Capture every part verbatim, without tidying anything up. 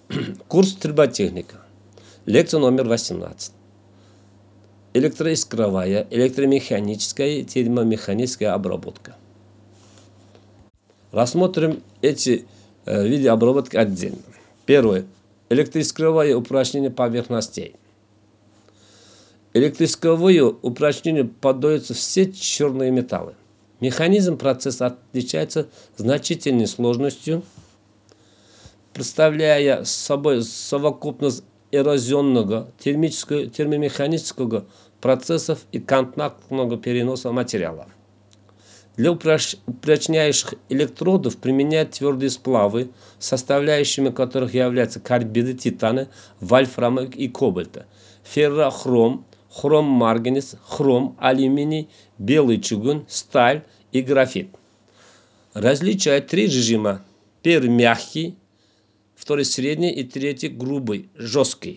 Курс триботехника. Лекция номер восемнадцать. Электроискровая, электромеханическая и термомеханическая обработка. Рассмотрим эти э, виды обработки отдельно. Первое. Электроискровое упрочнение поверхностей. Электроискровое упрочнению поддаются все черные металлы. Механизм процесса отличается значительной сложностью, представляя собой совокупность эрозионного, термического, термомеханического процессов и контактного переноса материала. Для упрочняющих электродов применяют твердые сплавы, составляющими которых являются карбиды титана, вольфрама и кобальта, феррохром, хром-марганец, хром, алюминий, белый чугун, сталь и графит. Различают три режима. Первый мягкий, второй средний и третий грубый, жесткий.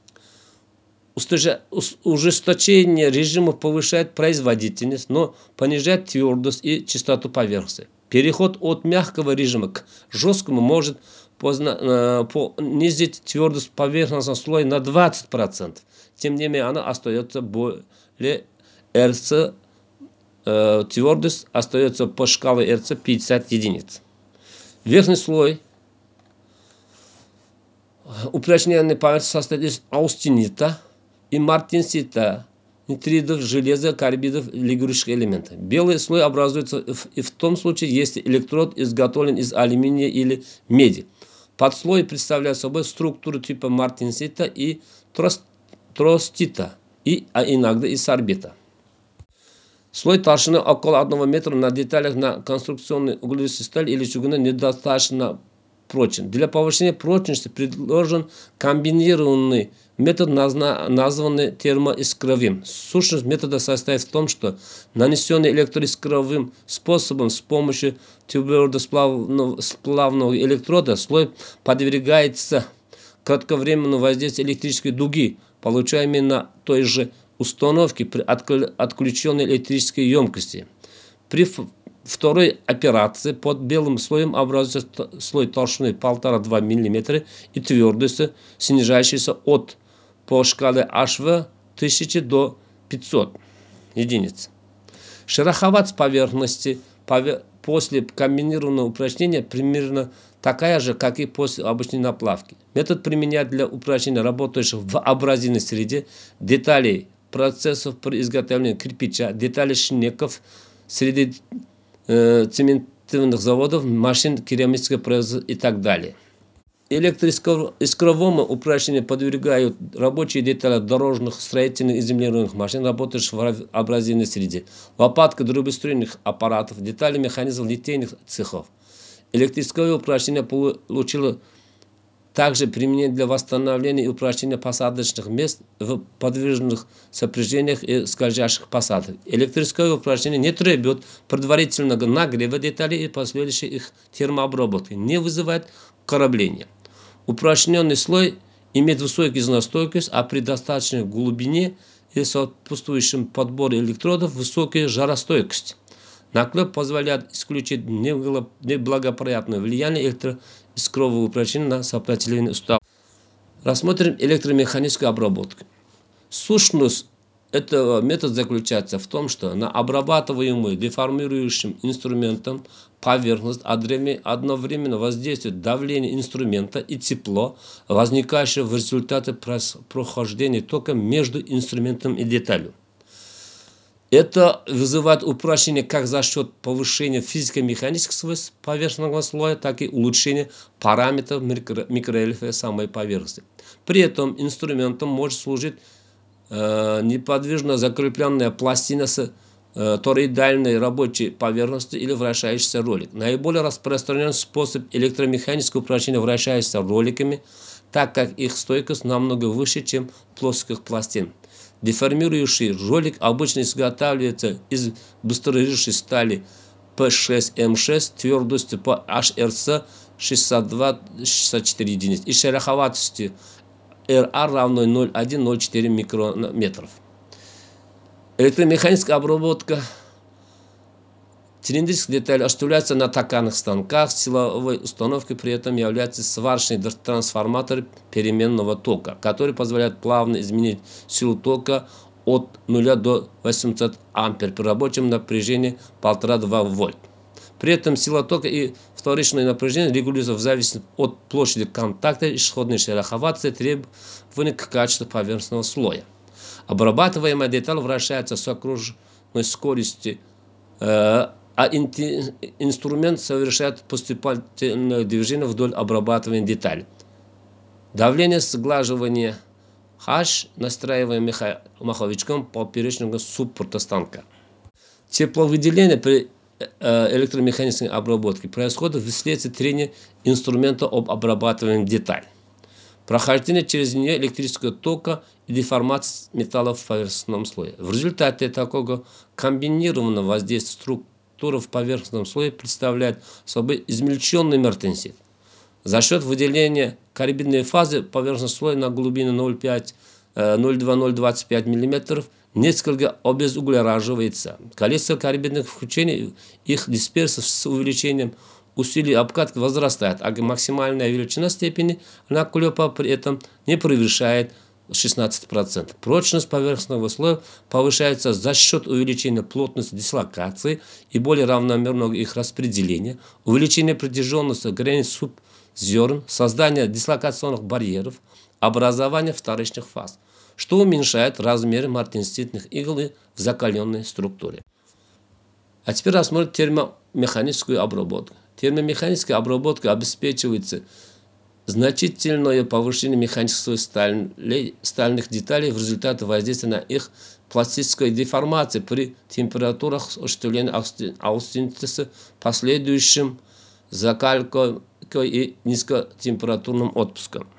Ужесточение режима повышает производительность, но понижает твердость и чистоту поверхности. Переход от мягкого режима к жесткому может понизить твердость поверхностного слоя на двадцать процентов. Тем не менее, она остается более эр цэ, э, твердость остается по шкале эр цэ пятьдесят единиц. Верхний слой упрочненной поверхности состоит из аустенита и мартенсита, нитридов, железа, карбидов, лигурических элементов. Белый слой образуется и в том случае, если электрод изготовлен из алюминия или меди. Подслой представляет собой структуру типа мартенсита и тростита, и, а иногда и сорбита. Слой толщиной около одного метра на деталях на конструкционной углеродистой стали или чугуна недостаточно прочен. Для повышения прочности предложен комбинированный метод, названный термоискровым. Сущность метода состоит в том, что нанесенный электроискровым способом с помощью твердосплавного электрода слой подвергается кратковременному воздействию электрической дуги, получаемой на той же установке при отключенной электрической емкости. При второй операции под белым слоем образуется слой толщиной полтора-два миллиметра и твердостью, снижающейся от по шкале эйч ви тысяча до пятисот единиц. Шероховатость поверхности после комбинированного упрочнения примерно такая же, как и после обычной наплавки. Метод применяют для упрочнения работающих в абразивной среде деталей процессов при изготовлении кирпича, деталей шнеков, среди э, цементных заводов, машин керамического производства и так далее. Электроискровому упрочнению подвергают рабочие детали дорожных, строительных и землеройных машин, работающих в абразивной среде, лопатка дробостроительных аппаратов, детали механизмов литейных цехов. Электроискровое упрочнение получило также применение для восстановления и упрочнения посадочных мест в подвижных сопряжениях и скользящих посадок. Электроискровое упрочнение не требует предварительного нагрева деталей и последующей их термообработки, не вызывает корабления. Упрочненный слой имеет высокую износостойкость, а при достаточной глубине и сопутствующем подборе электродов высокую жаростойкость. Наклеп позволяет исключить неблагоприятное влияние электроискрового упрочнения на сопротивление устава. Рассмотрим электромеханическую обработку. Сущность этого метода заключается в том, что на обрабатываемый деформирующим инструментом поверхность одновременно воздействует давление инструмента и тепло, возникающее в результате прохождения тока между инструментом и деталью. Это вызывает упрочнение как за счет повышения физико-механических свойств поверхностного слоя, так и улучшения параметров микрорельефа самой поверхности. При этом инструментом может служить э, неподвижно закрепленная пластина с э, тороидальной рабочей поверхностью или вращающийся ролик. Наиболее распространенный способ электромеханического упрочнения вращающимися роликами, так как их стойкость намного выше, чем плоских пластин. Деформирующий ролик обычно изготавливается из быстрорежущей стали пэ шесть эм шесть твердостью по эйч эр цэ шестьдесят два — шестьдесят четыре единиц и шероховатостью эр ар равно ноль целых одна десятая — ноль целых четыре микрометров. Электромеханическая обработка Цилиндрические детали осуществляются на токарных станках. Силовой установкой при этом является сварочный трансформатор переменного тока, который позволяет плавно изменить силу тока от нуля до восьмисот ампер при рабочем напряжении полтора-два вольт. При этом сила тока и вторичное напряжение регулируются в зависимости от площади контакта, исходной шероховатости, требований к качеству поверхностного слоя. Обрабатываемая деталь вращается с окружной скоростью, э, а инструмент совершает поступательное движение вдоль обрабатываемой детали. Давление сглаживания H настраиваем маховичком поперечного суппорта станка. Тепловыделение при электромеханической обработке происходит вследствие трения инструмента об обрабатываемой детали, прохождение через нее электрического тока и деформации металла в поверхностном слое. В результате такого комбинированного воздействия структура в поверхностном слое представляет собой измельченный мартенсит. За счет выделения карбидной фазы поверхностного слоя на глубине ноль целых два ноль двадцать пять миллиметров несколько обезуглераживается. Количество карбидных включений, их дисперсов с увеличением усилий обкатки возрастает, а максимальная величина степени наклепа при этом не превышает шестнадцать процентов. Прочность поверхностного слоя повышается за счет увеличения плотности дислокации и более равномерного их распределения, увеличения протяженности границ субзерн, создания дислокационных барьеров, образования вторичных фаз, что уменьшает размеры мартенситных игл в закаленной структуре. А теперь рассмотрим термомеханическую обработку. Термомеханическая обработка обеспечивается значительное повышение механической стали, стальных деталей в результате воздействия на их пластической деформации при температурах осуществления аустинитеса, последующим закалкой и низкотемпературным отпуском.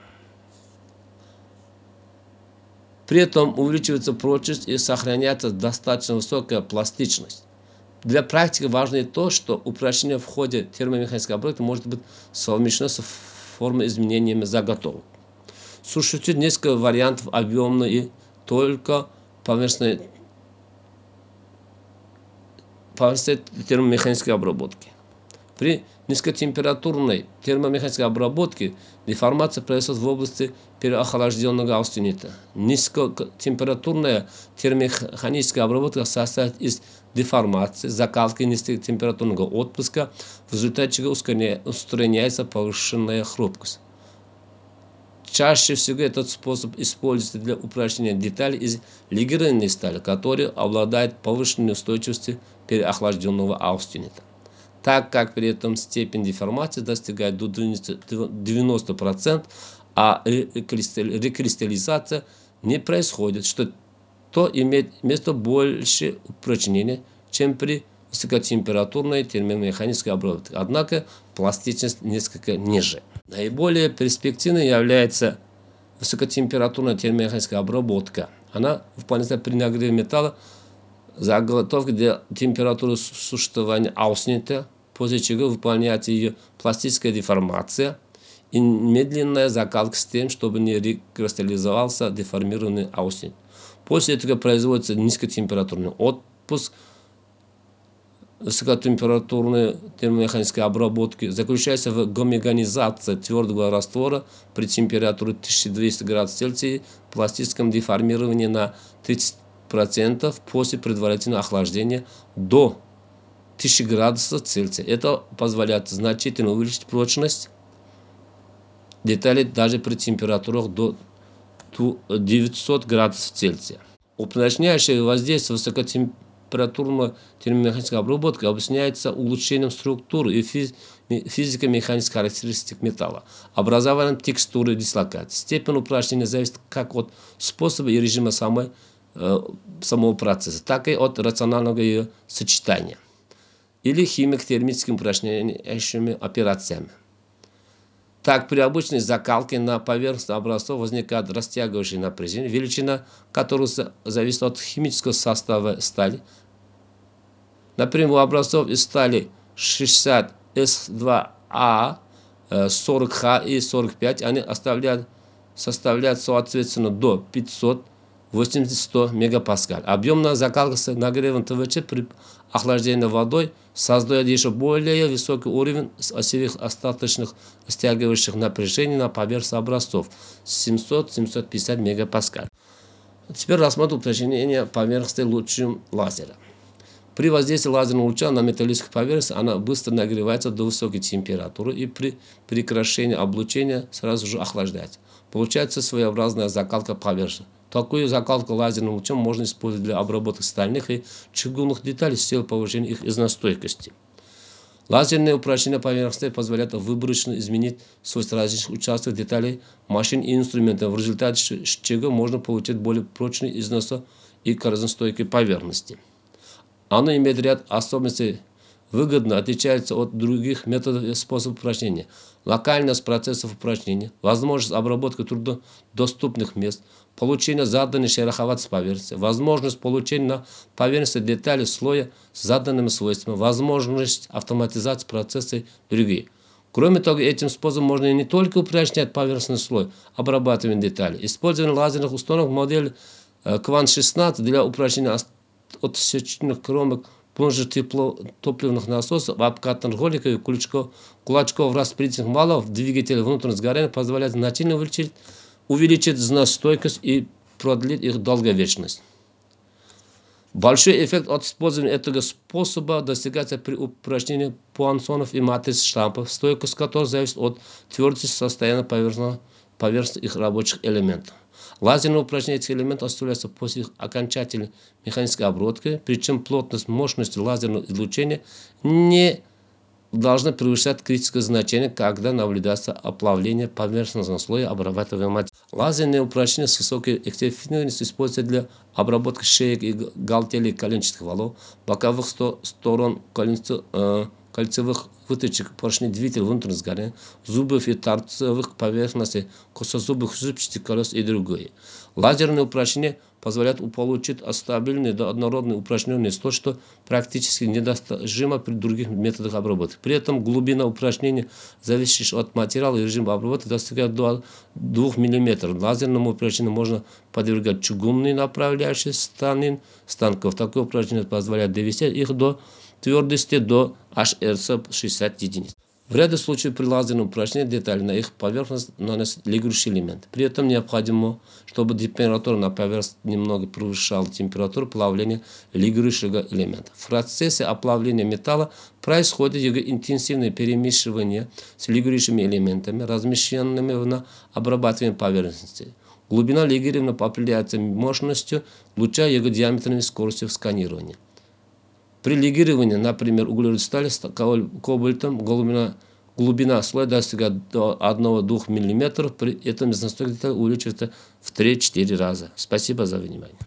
При этом увеличивается прочность и сохраняется достаточно высокая пластичность. Для практики важно и то, что упрощение в ходе термомеханической обработки может быть совмещено с формой изменениями заготовок. Существует несколько вариантов объемной и только поверхностной термомеханической обработки. При низкотемпературной термомеханической обработке деформация происходит в области переохлажденного аустенита. Низкотемпературная термомеханическая обработка состоит из деформации, закалки низкотемпературного отпуска, в результате чего устраняется повышенная хрупкость. Чаще всего этот способ используется для упрочнения деталей из легированной стали, которая обладает повышенной устойчивостью переохлажденного аустенита, так как при этом степень деформации достигает до девяноста процентов, а рекристаллизация не происходит, что то имеет место больше упрочнения, чем при высокотемпературной термомеханической обработке. Однако пластичность несколько ниже. Наиболее перспективной является высокотемпературная термомеханическая обработка. Она выполняется при нагреве металла, заготовки для температуры существования аустенита, после чего выполняется ее пластическая деформация и медленная закалка с тем, чтобы не рекристаллизовался деформированный аустенит. После этого производится низкотемпературный отпуск. Высокотемпературной термомеханической обработки заключается в гомогенизации твердого раствора при температуре тысяча двести градусов Цельсия, пластическом деформировании на тридцать процентов после предварительного охлаждения до тысячи градусов Цельсия. Это позволяет значительно увеличить прочность деталей даже при температурах до девятисот градусов Цельсия. Упрочняющее воздействие высокотемпературной термомеханической обработки объясняется улучшением структуры и физико-механических характеристик металла, образованием текстуры и дислокации. Степень упрочнения зависит как от способа и режима самой, э, самого процесса, так и от рационального ее сочетания или химико-термическими упрочняющими операциями. Так, при обычной закалке на поверхности образцов возникает растягивающее напряжение, величина которого зависит от химического состава стали. Например, у образцов из стали шестьдесят эс два а, сорок ха и сорок пять они оставляют, составляют соответственно до пятисот восемьдесят-сто мегапаскаль. Объемная закалка с нагревом ТВЧ при охлаждении водой создает еще более высокий уровень осевых остаточных стягивающих напряжений на поверхности образцов семьсот — семьсот пятьдесят мегапаскаль. Теперь рассмотрим уточнение поверхности лучом лазера. При воздействии лазерного луча на металлическую поверхность она быстро нагревается до высокой температуры и при прекращении облучения сразу же охлаждается. Получается своеобразная закалка поверхности. Такую закалку лазерным лучом можно использовать для обработки стальных и чугунных деталей с целью повышения их износостойкости. Лазерные упрощения поверхности позволяют выборочно изменить свойства различных участков деталей машин и инструментов, в результате чего можно получить более прочные, износа и коррозионстойкие поверхности. Оно имеет ряд особенностей, выгодно отличается от других методов и способов упрочнения. Локальность процессов упрочнения, возможность обработки труднодоступных мест, получение заданной шероховатой поверхности, возможность получения на поверхности деталей слоя с заданными свойствами, возможность автоматизации процесса и другие. Кроме того, этим способом можно не только упрочнять поверхностный слой обрабатывания деталей. Использование лазерных установок модели Квант шестнадцать для упрочнения отсечных кромок плунжер топливных насосов, обкатанных роликов и кулачков, кулачков распределительных валов двигателей внутреннего сгорания позволяет значительно увеличить, увеличить износостойкость и продлить их долговечность. Большой эффект от использования этого способа достигается при упрочнении пуансонов и матриц штампов, стойкость которых зависит от твердости состояния поверхности их рабочих элементов. Лазерное упрочнение этих элементов осуществляется после их окончательной механической обработки, причем плотность мощности лазерного излучения не должна превышать критическое значение, когда наблюдается оплавление поверхностного слоя обрабатываемой материи. Лазерное упрочнение с высокой эффективностью используется для обработки шеек и галтелей коленчатых валов, боковых сторон кольцевых выточек, поршней двигателей внутреннего сгорания, зубов и торцевых поверхностей, косозубых зубчатых колес и другое. Лазерное упрочнение позволяет получить стабильный и однородный упрочненный слой, что практически недостижимо при других методах обработки. При этом глубина упрочнения, зависящая от материала и режима обработки, достигает до двух миллиметров. Лазерному упрочнению можно подвергать чугунные направляющие станин станков. Такое упрочнение позволяет довести их до твердости до эйч эр си шестьдесят единиц. В ряде случаев при лазерном упрочнении деталей на их поверхность наносят лигирующий элемент. При этом необходимо, чтобы температура на поверхности немного превышала температуру плавления лигирующего элемента. В процессе оплавления металла происходит его интенсивное перемешивание с лигирующими элементами, размещенными на обрабатываемой поверхности. Глубина лигирования определяется мощностью луча и его диаметром и скоростью сканирования. При лигировании, например, углеродной стали с кобальтом, глубина, глубина слоя достигает до одного-двух миллиметров, при этом износостойкость деталей увеличивается в три-четыре раза. Спасибо за внимание.